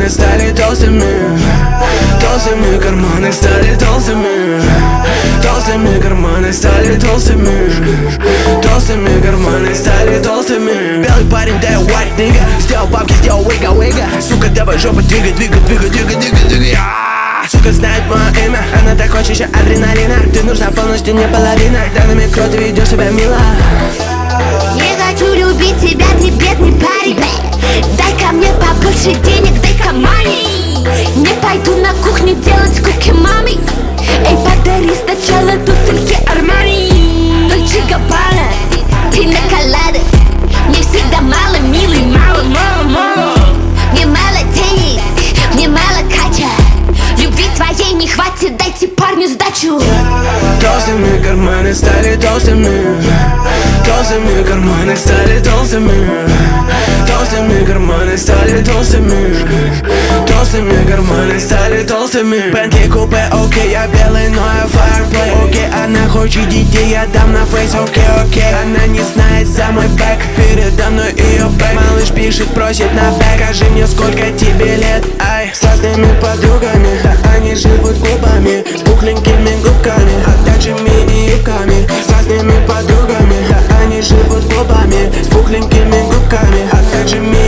карманы стали толстыми. Толстыми карманы стали толстыми. Толстыми карманы стали толстыми. Толстыми карманы стали толстыми. Белый парень, да я white nigga. Сделал бабки, сделал вига. Сука, давай жопу двигай. Сука знает мое имя, она так хочет еще адреналина. Ты нужна полностью, не половина. Дай на микро, ты ведешь себя мило. Не хочу любить тебя, ты бедный парень. Дай-ка мне побольше денег, дай-ка money. Не пойду на кухню делать куки маме. Эй, подари сначала туфельки Армани. Дольче Габбана, пина колада. Мне всегда мало, милый, мало. Мне мало денег, мне мало кача. Любви твоей не хватит, дайте парню сдачу. Толстыми карманы стали толстыми. Толстыми карманы стали толстыми. Толстыми карманы стали толстыми. Толстыми карманы стали толстыми. Бентли купе, окей, я белый, но я фаерплей. Окей, она хочет детей, я дам на фейс, окей. Она не знает за мой бэк, передо мной ее бэк. Малыш пишет, просит на бэк. Скажи мне, сколько тебе лет, ай. С разными подругами, да они живут клубами. С пухленькими губками, а также мини-юбками. С разными подругами, да они живут клубами. С пухленькими губками, а также мини-юбками.